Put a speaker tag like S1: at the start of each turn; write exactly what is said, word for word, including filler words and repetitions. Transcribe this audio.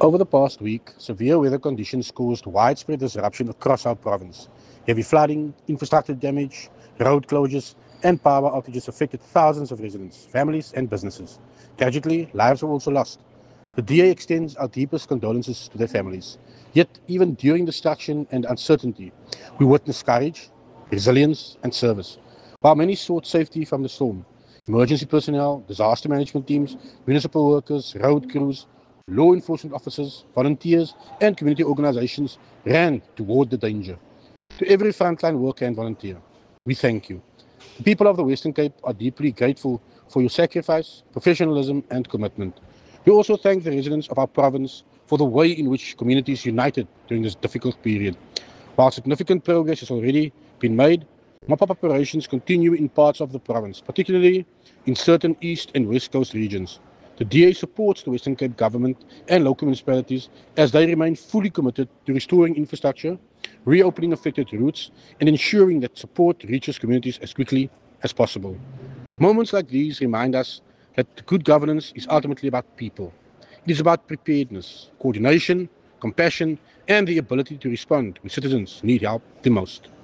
S1: Over the past week, severe weather conditions caused widespread disruption across our province. Heavy flooding, infrastructure damage, road closures, and power outages affected thousands of residents, families, and businesses. Tragically, lives were also lost. The D A extends our deepest condolences to their families. Yet, even during destruction and uncertainty, we witnessed courage, resilience, and service. While many sought safety from the storm, emergency personnel, disaster management teams, municipal workers, road crews, law enforcement officers, volunteers, and community organizations ran toward the danger. To every frontline worker and volunteer, we thank you. The people of the Western Cape are deeply grateful for your sacrifice, professionalism, and commitment. We also thank the residents of our province for the way in which communities united during this difficult period. While significant progress has already been made, mop-up operations continue in parts of the province, particularly in certain east and west coast regions. The D A supports the Western Cape government and local municipalities as they remain fully committed to restoring infrastructure, reopening affected routes, and ensuring that support reaches communities as quickly as possible. Moments like these remind us that good governance is ultimately about people. It is about preparedness, coordination, compassion, and the ability to respond when citizens need help the most.